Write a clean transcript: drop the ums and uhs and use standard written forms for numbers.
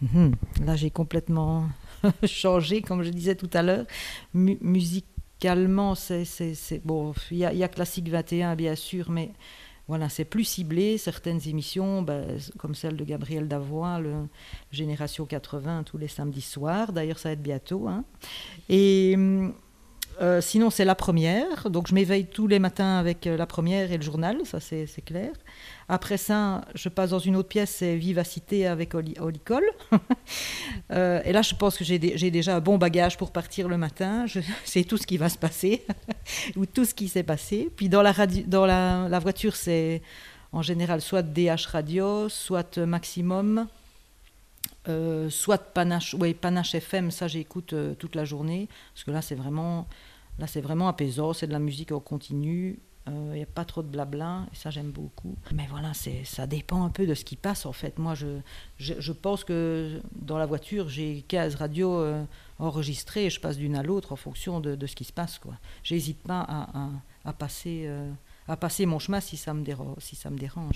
Là, j'ai complètement changé, comme je disais tout à l'heure. Musicalement, bon, il y a Classique 21, bien sûr, mais voilà, c'est plus ciblé. Certaines émissions, ben, comme celle de Gabriel Davoin, Génération 80, tous les samedis soirs. D'ailleurs, ça va être bientôt, hein. Et sinon, c'est la première. Donc, je m'éveille tous les matins avec la première et le journal, ça c'est clair. Après ça, je passe dans une autre pièce, c'est Vivacité avec Olicole. Et là, je pense que j'ai déjà un bon bagage pour partir le matin. Je sais tout ce qui va se passer, ou tout ce qui s'est passé. Puis dans la voiture, c'est en général soit DH Radio, soit Maximum, soit Panache, ouais, Panache FM, ça j'écoute toute la journée, parce que là c'est vraiment apaisant, c'est de la musique en continu, il n'y a pas trop de blabla, et ça j'aime beaucoup. Mais voilà, ça dépend un peu de ce qui passe en fait. Moi je pense que dans la voiture j'ai 15 radios enregistrées et je passe d'une à l'autre en fonction de ce qui se passe, quoi. J'hésite pas à passer mon chemin si ça me dérange.